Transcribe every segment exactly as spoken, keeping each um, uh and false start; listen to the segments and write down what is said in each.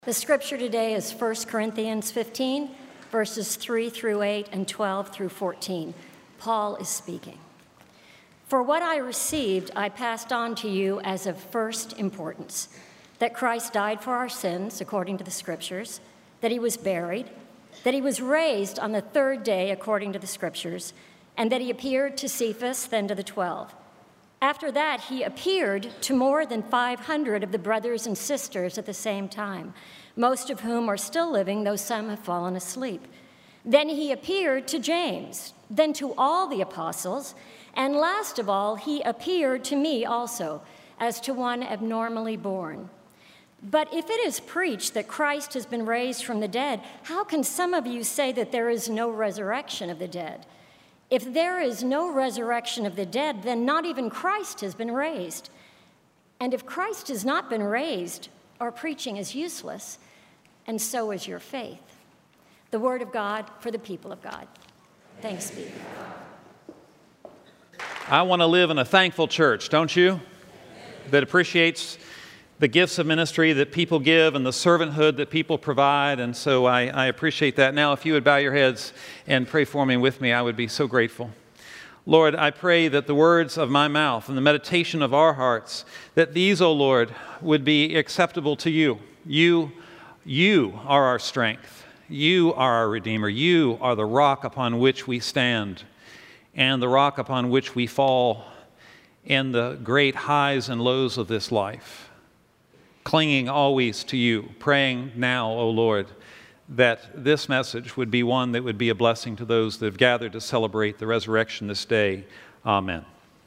The scripture today is First Corinthians fifteen, verses three through eight and twelve through fourteen. Paul is speaking. For what I received, I passed on to you as of first importance, that Christ died for our sins, according to the scriptures, that he was buried, that he was raised on the third day, according to the scriptures, and that he appeared to Cephas, then to the twelve. After that, he appeared to more than five hundred of the brothers and sisters at the same time, most of whom are still living, though some have fallen asleep. Then he appeared to James, then to all the apostles, and last of all, he appeared to me also, as to one abnormally born. But if it is preached that Christ has been raised from the dead, how can some of you say that there is no resurrection of the dead? If there is no resurrection of the dead, then not even Christ has been raised. And if Christ has not been raised, our preaching is useless, and so is your faith. The word of God for the people of God. Thanks be to God. I want to live in a thankful church, don't you? That appreciates the gifts of ministry that people give and the servanthood that people provide, and so I, I appreciate that. Now, if you would bow your heads and pray for me and with me, I would be so grateful. Lord, I pray that the words of my mouth and the meditation of our hearts, that these, O Lord, would be acceptable to you. You, you are our strength. You are our Redeemer. You are the rock upon which we stand and the rock upon which we fall in the great highs and lows of this life. Clinging always to you, praying now, O Lord, that this message would be one that would be a blessing to those that have gathered to celebrate the resurrection this day. Amen.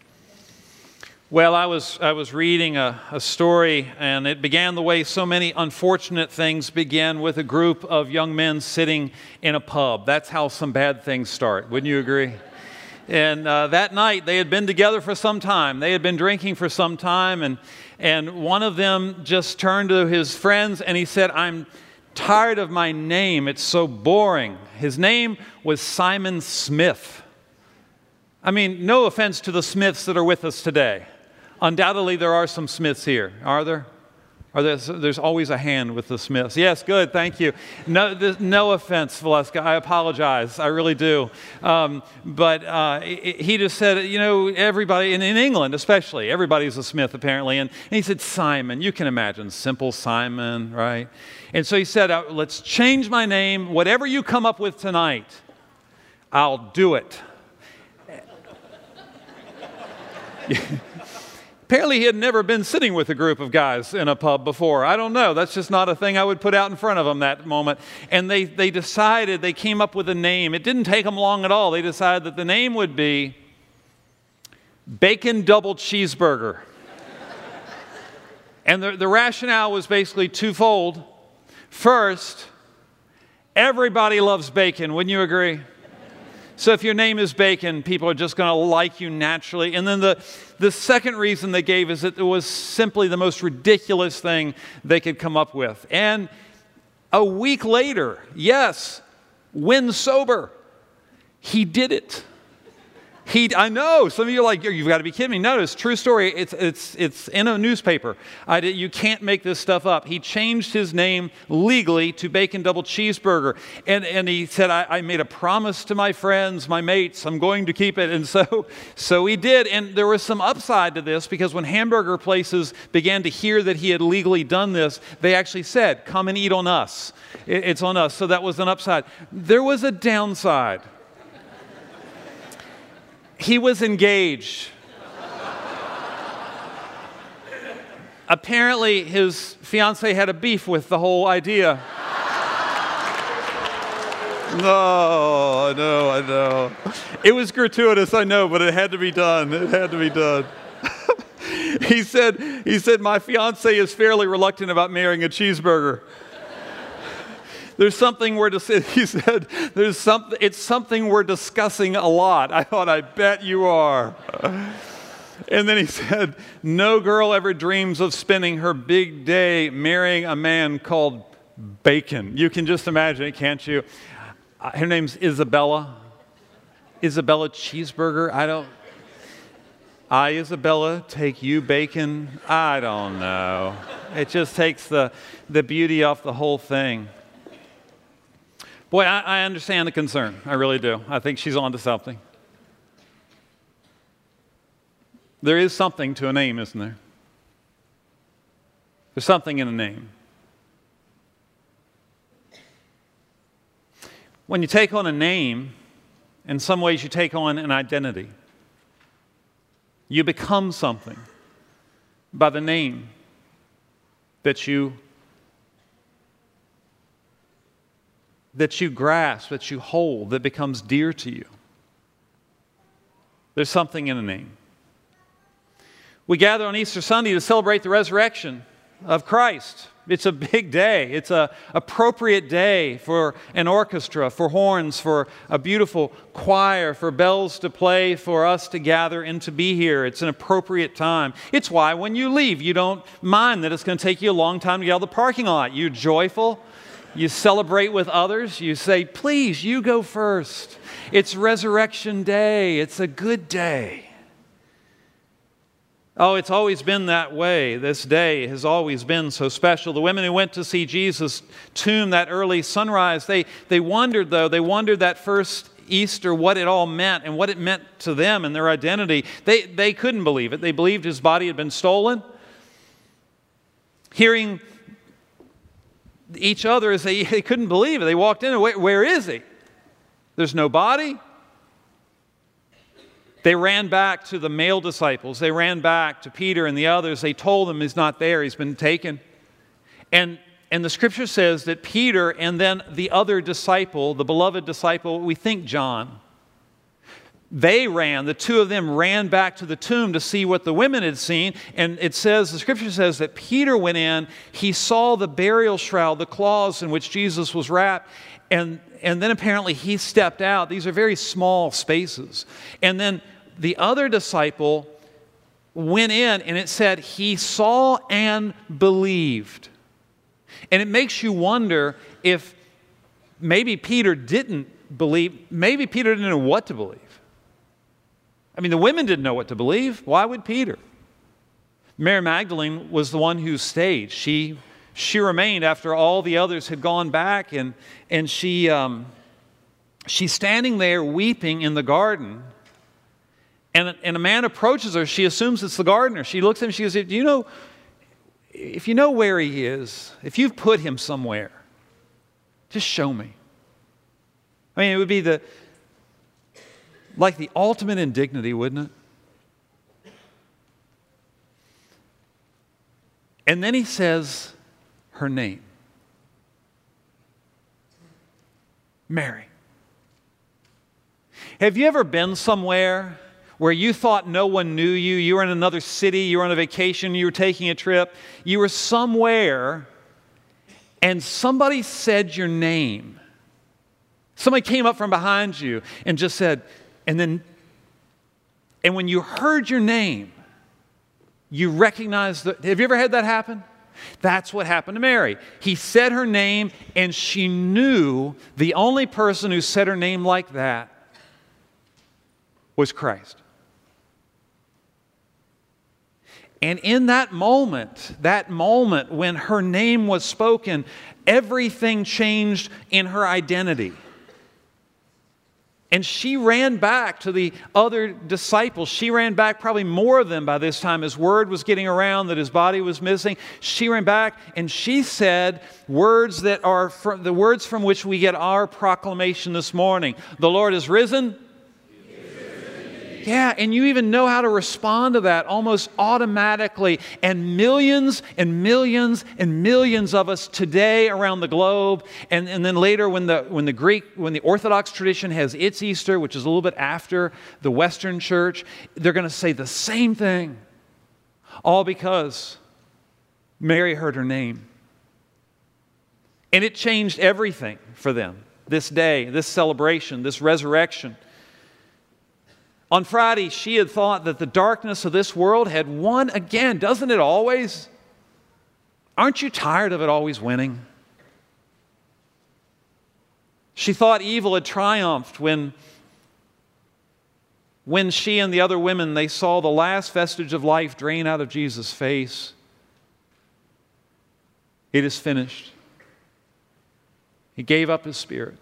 Well, I was I was reading a, a story, and it began the way so many unfortunate things begin, with a group of young men sitting in a pub. That's how some bad things start, wouldn't you agree? And uh, that night, they had been together for some time. They had been drinking for some time, and and one of them just turned to his friends and he said, "I'm tired of my name. It's so boring." His name was Simon Smith. I mean, no offense to the Smiths that are with us today. Undoubtedly, there are some Smiths here, are there? Are there there's always a hand with the Smiths. Yes, good, thank you. No, this, no offense, Valeska. I apologize. I really do. Um, but uh, he just said, you know, everybody, and in England especially, everybody's a Smith apparently. And, and he said, Simon. You can imagine, simple Simon, right? And so he said, let's change my name. Whatever you come up with tonight, I'll do it. Apparently, he had never been sitting with a group of guys in a pub before. I don't know. That's just not a thing I would put out in front of them that moment. And they, they decided, they came up with a name. It didn't take them long at all. They decided that the name would be Bacon Double Cheeseburger. And the, the rationale was basically twofold. First, everybody loves bacon. Wouldn't you agree? So if your name is Bacon, people are just going to like you naturally. And then the, the second reason they gave is that it was simply the most ridiculous thing they could come up with. And a week later, yes, when sober, he did it. He, I know, some of you are like, you've got to be kidding me. No, it's a true story. It's, it's, it's in a newspaper. I did, you can't make this stuff up. He changed his name legally to Bacon Double Cheeseburger. And, and he said, I, I made a promise to my friends, my mates, I'm going to keep it. And so, so he did. And there was some upside to this, because when hamburger places began to hear that he had legally done this, they actually said, come and eat on us. It, it's on us. So that was an upside. There was a downside. He was engaged. Apparently, his fiancée had a beef with the whole idea. No, I know, I know. It was gratuitous, I know, but it had to be done. It had to be done. he said, he said, my fiancée is fairly reluctant about marrying a cheeseburger. There's something we're dis- he said, there's something, it's something we're discussing a lot. I thought, I bet you are. And then he said, no girl ever dreams of spending her big day marrying a man called Bacon. You can just imagine it, can't you? Uh, her name's Isabella. Isabella Cheeseburger. I don't. I, Isabella, take you, bacon. I don't know. It just takes the, the beauty off the whole thing. Boy, I, I understand the concern. I really do. I think she's onto something. There is something to a name, isn't there? There's something in a name. When you take on a name, in some ways you take on an identity. You become something by the name that you that you grasp, that you hold, that becomes dear to you. There's something in a name. We gather on Easter Sunday to celebrate the resurrection of Christ. It's a big day. It's an appropriate day for an orchestra, for horns, for a beautiful choir, for bells to play, for us to gather and to be here. It's an appropriate time. It's why when you leave, you don't mind that it's going to take you a long time to get out of the parking lot. You're joyful. You celebrate with others. You say, please, you go first. It's Resurrection Day. It's a good day. Oh, it's always been that way. This day has always been so special. The women who went to see Jesus' tomb that early sunrise, they, they wondered, though, they wondered that first Easter what it all meant and what it meant to them and their identity. They, they couldn't believe it. They believed his body had been stolen. Hearing each other as they, they couldn't believe it. They walked in and, where, where is he? There's no body. They ran back to the male disciples. They ran back to Peter and the others. They told them he's not there. He's been taken. And, and the scripture says that Peter and then the other disciple, the beloved disciple, we think John, they ran, the two of them ran back to the tomb to see what the women had seen. And it says, the scripture says that Peter went in, he saw the burial shroud, the cloths in which Jesus was wrapped, and, and then apparently he stepped out. These are very small spaces. And then the other disciple went in, and it said he saw and believed. And it makes you wonder if maybe Peter didn't believe, maybe Peter didn't know what to believe. I mean, the women didn't know what to believe. Why would Peter? Mary Magdalene was the one who stayed. She, she remained after all the others had gone back, and, and she, um, she's standing there weeping in the garden. And, and a man approaches her. She assumes it's the gardener. She looks at him. She goes, do you know, if you know where he is, if you've put him somewhere, just show me. I mean, it would be the like the ultimate indignity, wouldn't it? And then he says her name. Mary. Have you ever been somewhere where you thought no one knew you? You were in another city, you were on a vacation, you were taking a trip, you were somewhere, and somebody said your name. Somebody came up from behind you and just said, and then, and when you heard your name, you recognized that. Have you ever had that happen? That's what happened to Mary. He said her name, and she knew the only person who said her name like that was Christ. And in that moment, that moment when her name was spoken, everything changed in her identity. And she ran back to the other disciples. She ran back, probably more of them by this time, as word was getting around that his body was missing. She ran back and she said words that are from, the words from which we get our proclamation this morning. The Lord is risen. Yeah, and you even know how to respond to that almost automatically. And millions and millions and millions of us today around the globe, and, and then later when the when the Greek, when the Orthodox tradition has its Easter, which is a little bit after the Western Church, they're going to say the same thing. All because Mary heard her name. And it changed everything for them. This day, this celebration, this resurrection. On Friday, she had thought that the darkness of this world had won again. Doesn't it always? Aren't you tired of it always winning? She thought evil had triumphed when when she and the other women, they saw the last vestige of life drain out of Jesus' face, it is finished. He gave up his spirit.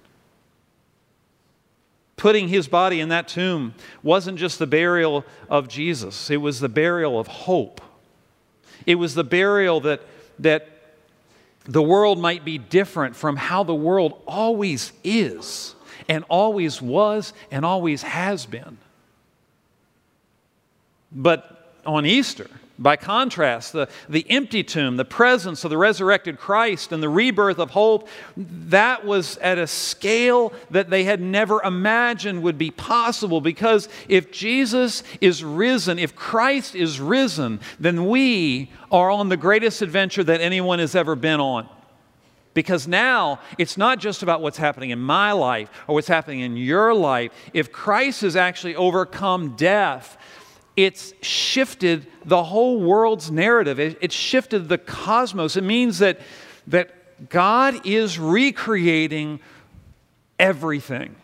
Putting his body in that tomb wasn't just the burial of Jesus. It was the burial of hope. It was the burial that, that the world might be different from how the world always is and always was and always has been. But on Easter, by contrast, the, the empty tomb, the presence of the resurrected Christ and the rebirth of hope, that was at a scale that they had never imagined would be possible. Because if Jesus is risen, if Christ is risen, then we are on the greatest adventure that anyone has ever been on. Because now it's not just about what's happening in my life or what's happening in your life. If Christ has actually overcome death, it's shifted the whole world's narrative. It, it's shifted the cosmos. It means that, that God is recreating everything.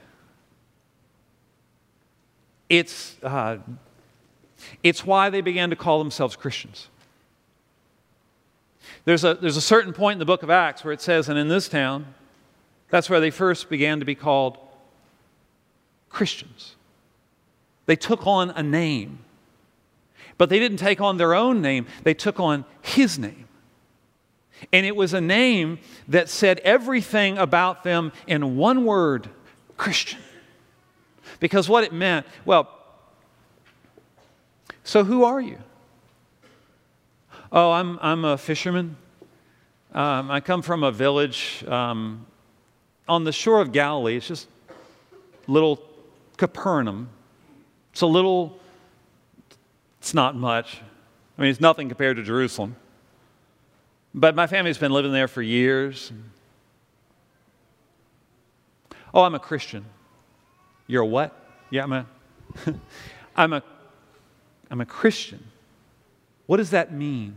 It's, uh, it's why they began to call themselves Christians. There's a, there's a certain point in the book of Acts where it says, and in this town, that's where they first began to be called Christians. They took on a name. But they didn't take on their own name. They took on his name. And it was a name that said everything about them in one word, Christian. Because what it meant, well, so who are you? Oh, I'm, I'm a fisherman. Um, I come from a village um, on the shore of Galilee. It's just little Capernaum. It's a little... It's not much. I mean, it's nothing compared to Jerusalem. But my family's been living there for years. Oh, I'm a Christian. You're a what? Yeah, I'm a, I'm a, I'm a Christian. What does that mean?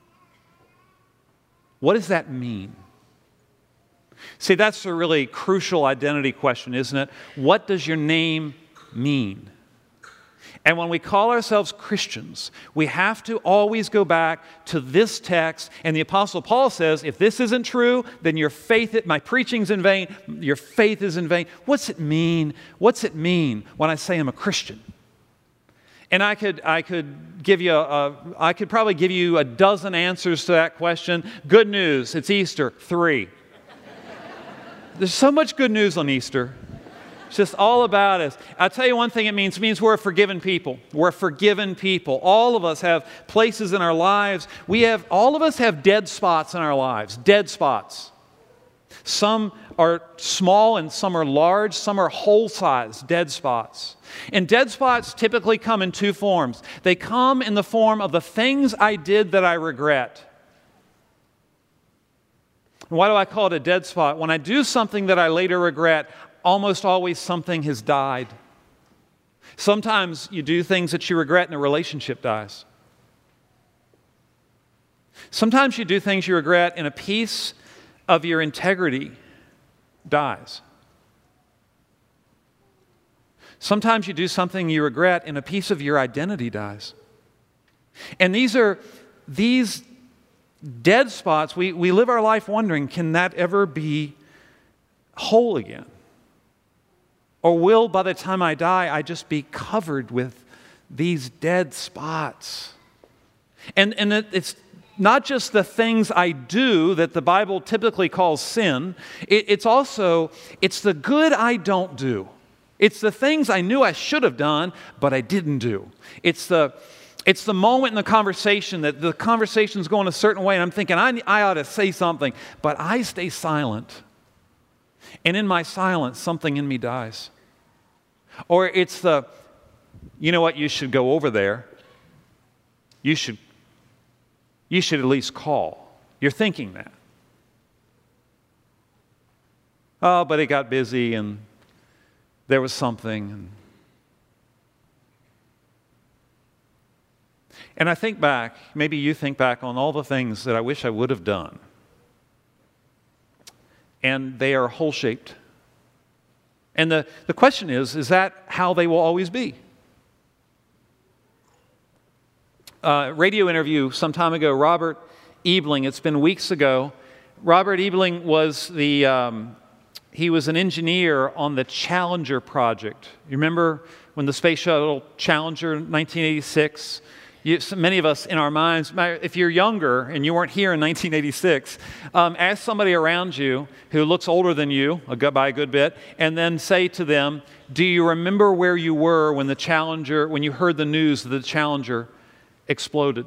What does that mean? See, that's a really crucial identity question, isn't it? What does your name mean? And when we call ourselves Christians, we have to always go back to this text. And the Apostle Paul says, if this isn't true, then your faith, my preaching's in vain, your faith is in vain. What's it mean? What's it mean when I say I'm a Christian? And I could, I could give you a, a, I could probably give you a dozen answers to that question. Good news, it's Easter, three. There's so much good news on Easter. It's just all about us. I'll tell you one thing it means. It means we're a forgiven people. We're a forgiven people. All of us have places in our lives. We have, all of us have dead spots in our lives. Dead spots. Some are small and some are large. Some are whole-sized dead spots. And dead spots typically come in two forms. They come in the form of the things I did that I regret. And why do I call it a dead spot? When I do something that I later regret, almost always something has died. Sometimes you do things that you regret and a relationship dies. Sometimes you do things you regret and a piece of your integrity dies. Sometimes you do something you regret and a piece of your identity dies. And these are these dead spots. We, we live our life wondering, can that ever be whole again? Or will, by the time I die, I just be covered with these dead spots? And, and it, it's not just the things I do that the Bible typically calls sin. It, it's also, it's the good I don't do. It's the things I knew I should have done, but I didn't do. It's the, it's the moment in the conversation that the conversation's going a certain way, and I'm thinking, I, I ought to say something, but I stay silent. And in my silence, something in me dies. Or it's the, you know what, you should go over there. You should, you should at least call. You're thinking that. Oh, but it got busy and there was something. And, and I think back, maybe you think back on all the things that I wish I would have done. And they are hole-shaped. And the, the question is, is that how they will always be? uh, radio interview some time ago, Robert Ebling, it's been weeks ago. Robert Ebling was the, um, he was an engineer on the Challenger project. You remember when the Space Shuttle Challenger, nineteen eighty-six, you, so many of us in our minds, if you're younger and you weren't here in nineteen eighty-six, um, ask somebody around you who looks older than you a good, by a good bit, and then say to them, do you remember where you were when the Challenger, when you heard the news that the Challenger exploded?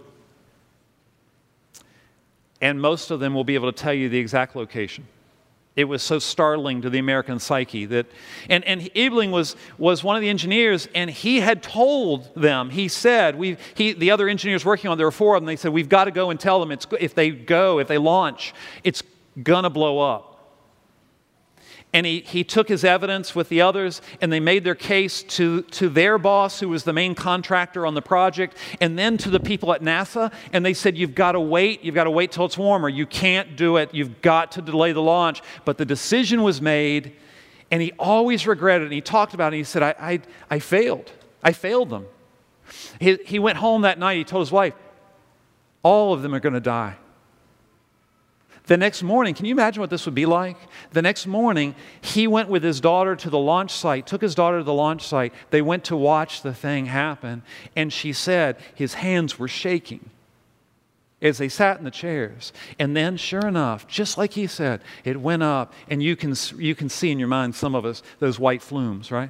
And most of them will be able to tell you the exact location. It was so startling to the American psyche that, and, and Ebling was, was one of the engineers, and he had told them, he said, we, he, the other engineers working on it, there were four of them, they said, we've got to go and tell them, it's, if they go, if they launch, it's gonna blow up. And he, he took his evidence with the others, and they made their case to, to their boss, who was the main contractor on the project, and then to the people at NASA, and they said, you've got to wait, you've got to wait till it's warmer. You can't do it. You've got to delay the launch. But the decision was made, and he always regretted it. And he talked about it, and he said, I, I, I failed. I failed them. He, he went home that night, he told his wife, all of them are going to die. The next morning, can you imagine what this would be like? The next morning, he went with his daughter to the launch site, took his daughter to the launch site. They went to watch the thing happen, and she said his hands were shaking as they sat in the chairs. And then, sure enough, just like he said, it went up, and you can, you can see in your mind, some of us, those white flumes, right?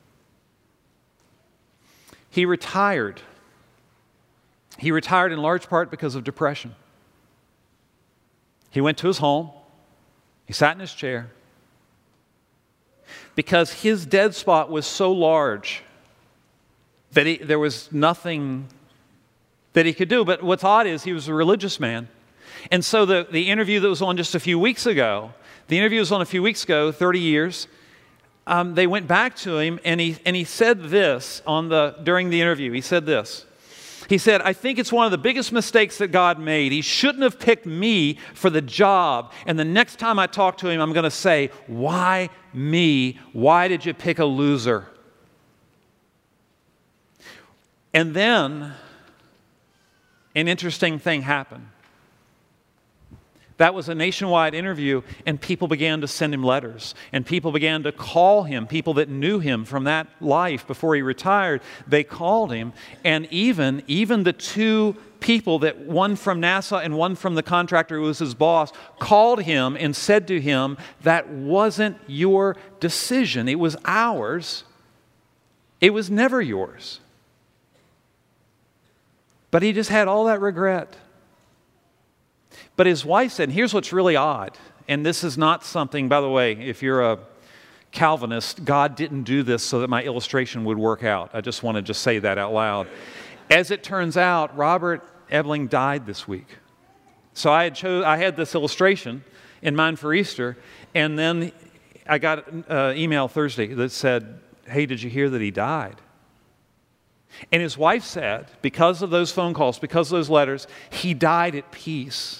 He retired. He retired in large part because of depression. He went to his home, he sat in his chair, because his dead spot was so large that he, there was nothing that he could do. But what's odd is he was a religious man. And so the, the interview that was on just a few weeks ago, the interview was on a few weeks ago, thirty years, um, they went back to him, and he, and he said this on the, during the interview. He said this. He said, I think it's one of the biggest mistakes that God made. He shouldn't have picked me for the job. And the next time I talk to him, I'm going to say, why me? Why did you pick a loser? And then an interesting thing happened. That was a nationwide interview, and people began to send him letters, and people began to call him, people that knew him from that life before he retired, they called him, and even, even the two people, that one from NASA and one from the contractor who was his boss, called him and said to him, that wasn't your decision, it was ours, it was never yours. But he just had all that regret. But his wife said, and here's what's really odd, and this is not something, by the way, if you're a Calvinist, God didn't do this so that my illustration would work out. I just want to just say that out loud. As it turns out, Robert Ebling died this week. So I had, chose, I had this illustration in mind for Easter, and then I got an email Thursday that said, hey, did you hear that he died? And his wife said, because of those phone calls, because of those letters, he died at peace.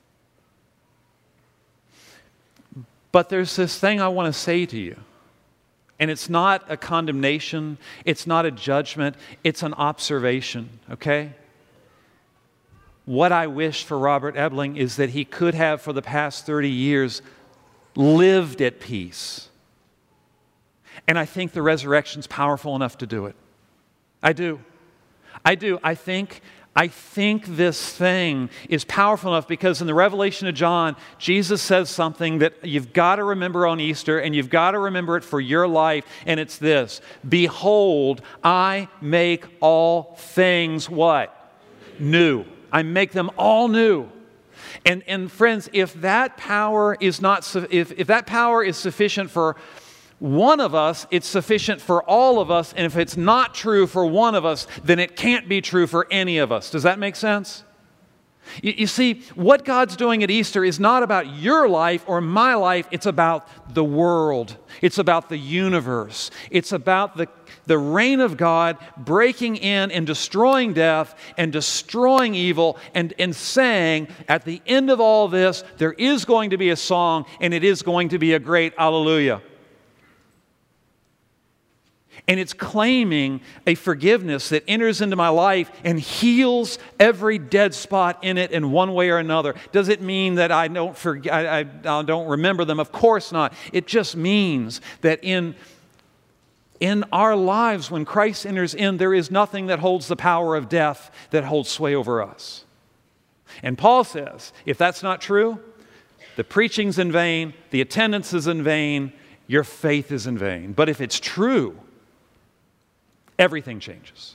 But there's this thing I want to say to you, and it's not a condemnation, it's not a judgment, it's an observation, okay? What I wish for Robert Ebling is that he could have, for the past thirty years, lived at peace. And I think the resurrection's powerful enough to do it. I do. I do. I think, I think this thing is powerful enough because in the Revelation of John, Jesus says something that you've got to remember on Easter, and you've got to remember it for your life, and it's this. Behold, I make all things what? New. I make them all new. And, and friends, if that power is not, if, if that power is sufficient for one of us, it's sufficient for all of us, and if it's not true for one of us, then it can't be true for any of us. Does that make sense? You, you see, what God's doing at Easter is not about your life or my life, it's about the world. It's about the universe. It's about the, the reign of God breaking in and destroying death and destroying evil and, and saying, at the end of all this, there is going to be a song, and it is going to be a great hallelujah. And it's claiming a forgiveness that enters into my life and heals every dead spot in it in one way or another. Does it mean that I don't forget, I, I, I don't remember them? Of course not. It just means that in, in our lives, when Christ enters in, there is nothing that holds the power of death that holds sway over us. And Paul says, if that's not true, the preaching's in vain, the attendance is in vain, your faith is in vain. But if it's true, everything changes.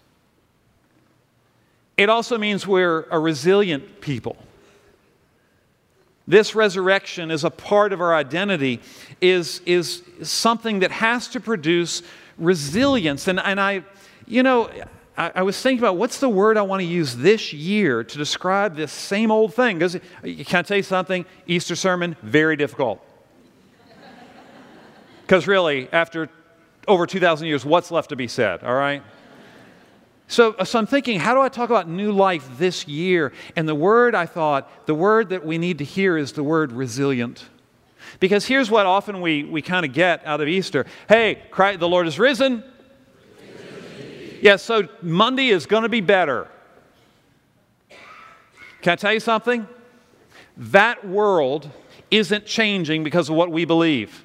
It also means we're a resilient people. This resurrection is a part of our identity, is, is something that has to produce resilience. And, and I, you know, I, I was thinking about what's the word I want to use this year to describe this same old thing. Because, can I tell you something? Easter sermon, very difficult. Because really, after over two thousand years, what's left to be said, all right? So, so I'm thinking, how do I talk about new life this year? And the word I thought, the word that we need to hear is the word resilient. Because here's what often we, we kind of get out of Easter. Hey, Christ, the Lord is risen. Yes, yeah, so Monday is going to be better. Can I tell you something? That world isn't changing because of what we believe.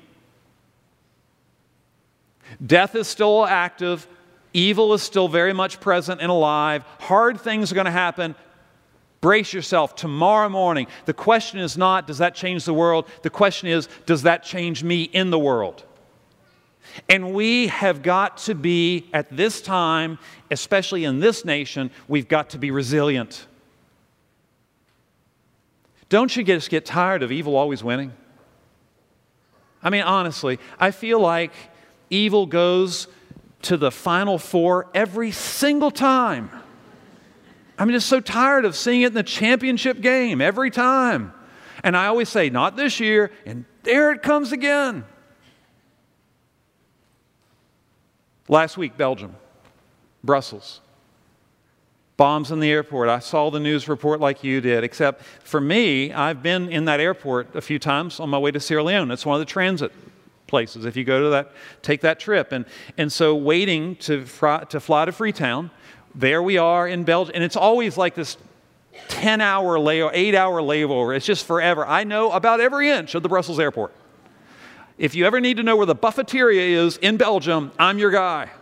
Death is still active. Evil is still very much present and alive. Hard things are going to happen. Brace yourself. Tomorrow morning, the question is not, does that change the world? The question is, does that change me in the world? And we have got to be, at this time, especially in this nation, we've got to be resilient. Don't you just get tired of evil always winning? I mean, honestly, I feel like evil goes to the Final Four every single time. I'm just so tired of seeing it in the championship game every time. And I always say, not this year, and there it comes again. Last week, Belgium, Brussels. Bombs in the airport. I saw the news report like you did, except for me, I've been in that airport a few times on my way to Sierra Leone. It's one of the transit places if you go to that, take that trip. And, and so waiting to, fly, to fly to Freetown, there we are in Belgium. And it's always like this ten-hour layover, eight-hour layover. It's just forever. I know about every inch of the Brussels airport. If you ever need to know where the buffeteria is in Belgium, I'm your guy.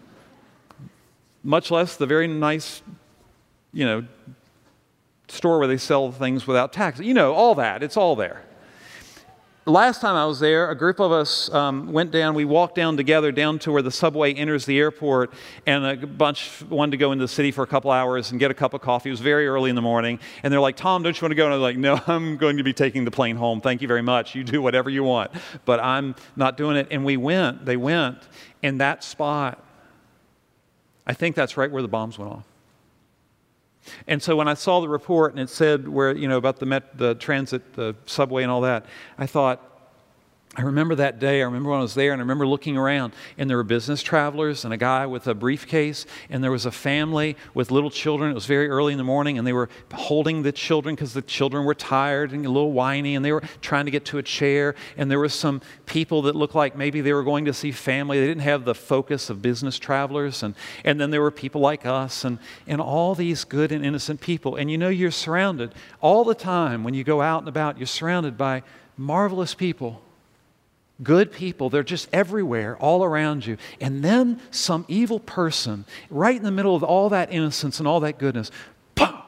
Much less the very nice, you know, store where they sell things without tax. You know, all that. It's all there. Last time I was there, a group of us um, went down, we walked down together down to where the subway enters the airport, and a bunch wanted to go into the city for a couple hours and get a cup of coffee. It was very early in the morning, and they're like, Tom, don't you want to go? And I was like, no, I'm going to be taking the plane home. Thank you very much. You do whatever you want, but I'm not doing it. And we went, they went, in that spot, I think that's right where the bombs went off. And so when I saw the report and it said where, you know, about the met, the transit, the subway and all that, I thought, I remember that day. I remember when I was there, and I remember looking around, and there were business travelers and a guy with a briefcase, and there was a family with little children. It was very early in the morning, and they were holding the children because the children were tired and a little whiny, and they were trying to get to a chair. And there were some people that looked like maybe they were going to see family. They didn't have the focus of business travelers. And, and then there were people like us and, and all these good and innocent people. And you know, you're surrounded all the time when you go out and about. You're surrounded by marvelous people. Good people, they're just everywhere, all around you. And then some evil person, right in the middle of all that innocence and all that goodness, pow!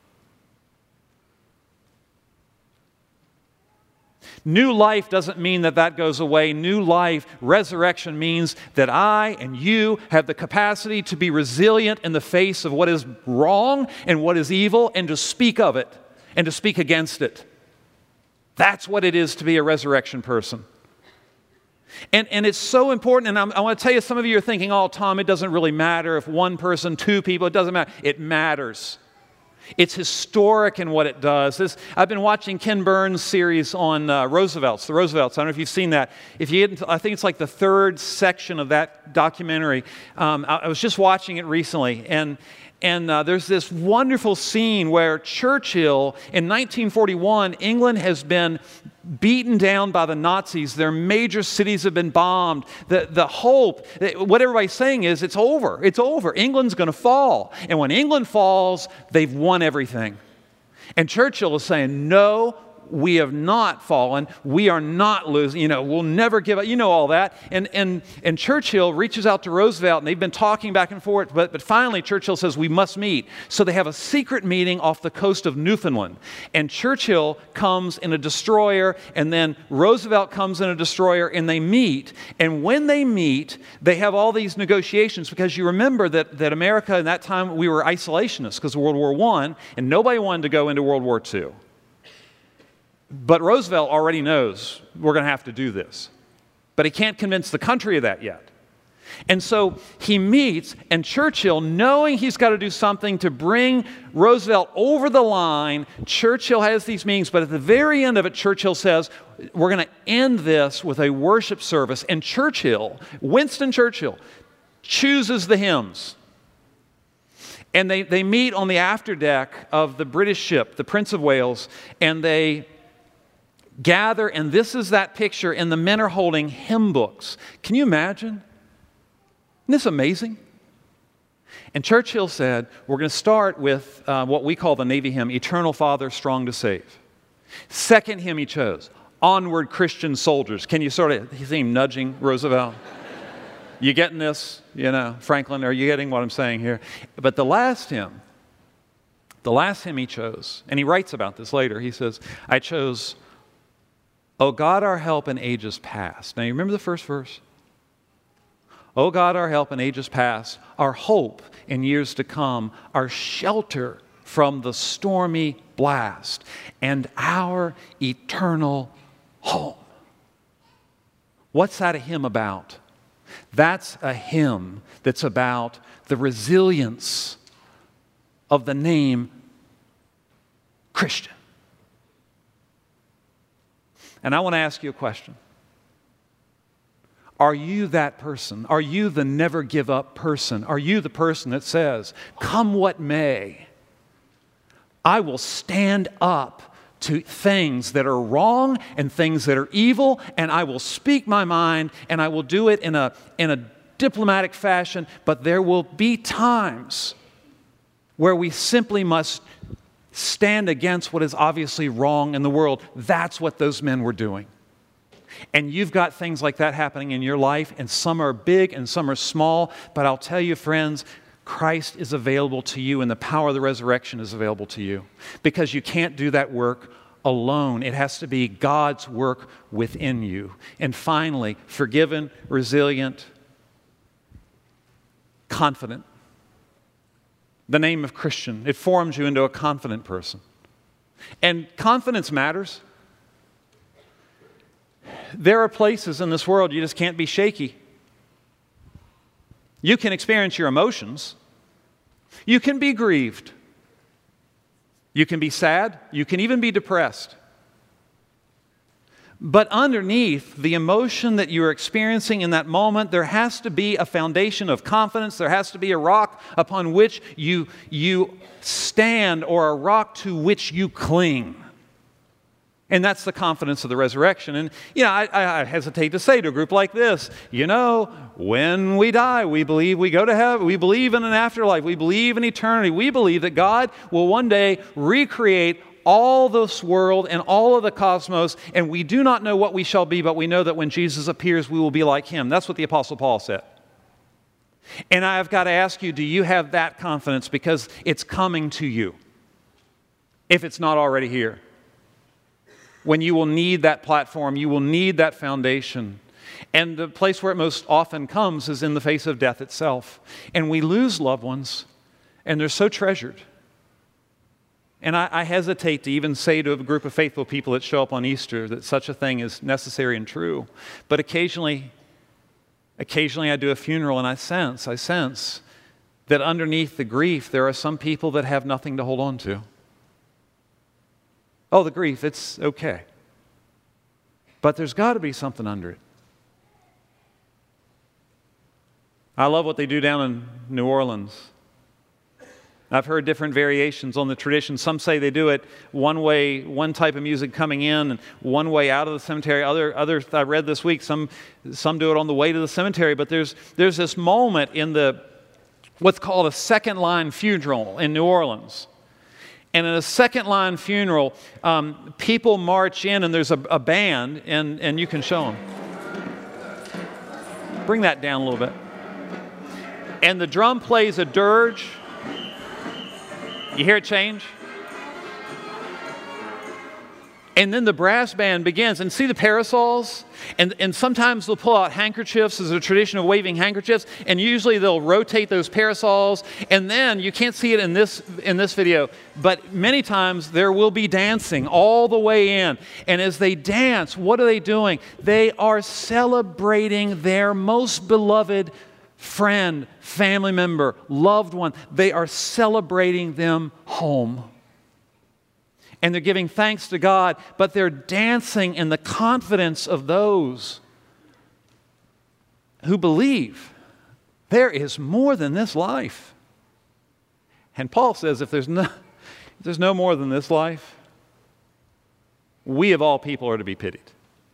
New life doesn't mean that that goes away. New life, resurrection, means that I and you have the capacity to be resilient in the face of what is wrong and what is evil, and to speak of it and to speak against it. That's what it is to be a resurrection person. And, and it's so important, and I'm, I want to tell you, some of you are thinking, oh, Tom, it doesn't really matter if one person, two people, it doesn't matter. It matters. It's historic in what it does. This, I've been watching Ken Burns' series on uh, Roosevelts, the Roosevelts. I don't know if you've seen that. If you get into, I think it's like the third section of that documentary. Um, I, I was just watching it recently, and And uh, there's this wonderful scene where Churchill, in nineteen forty-one, England has been beaten down by the Nazis. Their major cities have been bombed. The, the hope, what everybody's saying is it's over. It's over. England's going to fall. And when England falls, they've won everything. And Churchill is saying, no, we have not fallen. We are not losing. You know, we'll never give up. You know all that. And and and Churchill reaches out to Roosevelt, and they've been talking back and forth. But but finally, Churchill says we must meet. So they have a secret meeting off the coast of Newfoundland. And Churchill comes in a destroyer, and then Roosevelt comes in a destroyer, and they meet. And when they meet, they have all these negotiations, because you remember that that America in that time, we were isolationists because of World War One, and nobody wanted to go into World War Two. But Roosevelt already knows we're going to have to do this. But he can't convince the country of that yet. And so he meets, and Churchill, knowing he's got to do something to bring Roosevelt over the line, Churchill has these meetings. But at the very end of it, Churchill says, we're going to end this with a worship service. And Churchill, Winston Churchill, chooses the hymns. And they, they meet on the afterdeck of the British ship, the Prince of Wales, and they gather, and this is that picture, and the men are holding hymn books. Can you imagine? Isn't this amazing? And Churchill said, we're going to start with uh, what we call the Navy hymn, Eternal Father, Strong to Save. Second hymn he chose, Onward Christian Soldiers. Can you sort of see him nudging Roosevelt? You getting this? You know, Franklin, are you getting what I'm saying here? But the last hymn, the last hymn he chose, and he writes about this later, he says, I chose, O God, our help in ages past. Now, you remember the first verse? O God, our help in ages past, our hope in years to come, our shelter from the stormy blast, and our eternal home. What's that a hymn about? That's a hymn that's about the resilience of the name Christian. And I want to ask you a question. Are you that person? Are you the never give up person? Are you the person that says, come what may, I will stand up to things that are wrong and things that are evil, and I will speak my mind, and I will do it in a, in a diplomatic fashion, but there will be times where we simply must stand against what is obviously wrong in the world. That's what those men were doing. And you've got things like that happening in your life, and some are big and some are small, but I'll tell you, friends, Christ is available to you, and the power of the resurrection is available to you, because you can't do that work alone. It has to be God's work within you. And finally, forgiven, resilient, confident. The name of Christian, it forms you into a confident person. And confidence matters. There are places in this world you just can't be shaky. You can experience your emotions. You can be grieved. You can be sad. You can even be depressed. But underneath the emotion that you're experiencing in that moment, there has to be a foundation of confidence. There has to be a rock upon which you, you stand, or a rock to which you cling. And that's the confidence of the resurrection. And, you know, I, I hesitate to say to a group like this, you know, when we die, we believe we go to heaven. We believe in an afterlife. We believe in eternity. We believe that God will one day recreate all this world and all of the cosmos, and we do not know what we shall be, but we know that when Jesus appears, we will be like Him. That's what the Apostle Paul said. And I've got to ask you, do you have that confidence? Because it's coming to you, if it's not already here. When you will need that platform, you will need that foundation. And the place where it most often comes is in the face of death itself. And we lose loved ones, and they're so treasured. And I, I hesitate to even say to a group of faithful people that show up on Easter that such a thing is necessary and true. But occasionally, occasionally I do a funeral, and I sense, I sense that underneath the grief, there are some people that have nothing to hold on to. Oh, the grief, it's okay. But there's got to be something under it. I love what they do down in New Orleans. I've heard different variations on the tradition. Some say they do it one way, one type of music coming in, and one way out of the cemetery. Other, others I read this week, some, some do it on the way to the cemetery. But there's, there's this moment in the what's called a second line funeral in New Orleans. And in a second line funeral, um, people march in, and there's a, a band, and, and you can show them. Bring that down a little bit. And the drum plays a dirge. You hear it change? And then the brass band begins. And see the parasols? And, and sometimes they'll pull out handkerchiefs. There's a tradition of waving handkerchiefs. And usually they'll rotate those parasols. And then, you can't see it in this, in this video, but many times there will be dancing all the way in. And as they dance, what are they doing? They are celebrating their most beloved friend, family member, loved one. They are celebrating them home. And they're giving thanks to God, but they're dancing in the confidence of those who believe there is more than this life. And Paul says if there's no, if there's no more than this life, we of all people are to be pitied.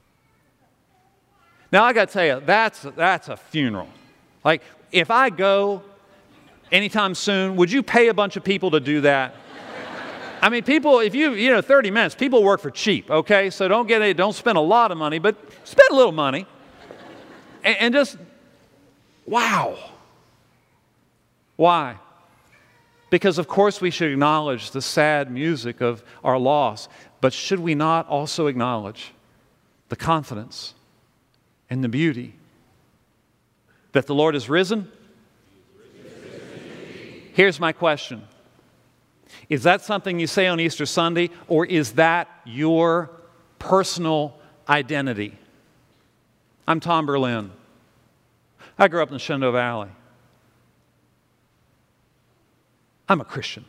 Now I got to tell you, that's, that's a funeral. Like, if I go anytime soon, would you pay a bunch of people to do that? I mean, people, if you, you know, thirty minutes, people work for cheap, okay? So don't get a, don't spend a lot of money, but spend a little money. And, and just, wow. Why? Because, of course, we should acknowledge the sad music of our loss, but should we not also acknowledge the confidence and the beauty that the Lord is risen? Here's my question. Is that something you say on Easter Sunday, or is that your personal identity? I'm Tom Berlin. I grew up in the Shenandoah Valley. I'm a Christian.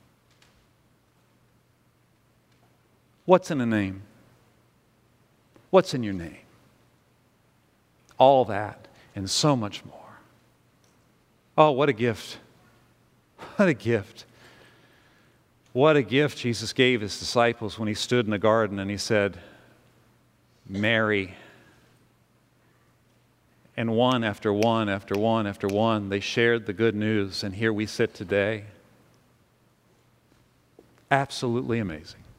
What's in a name? What's in your name? All that and so much more. Oh, what a gift. What a gift. What a gift Jesus gave his disciples when he stood in the garden and he said, Mary. And one after one after one after one, they shared the good news, and here we sit today. Absolutely amazing.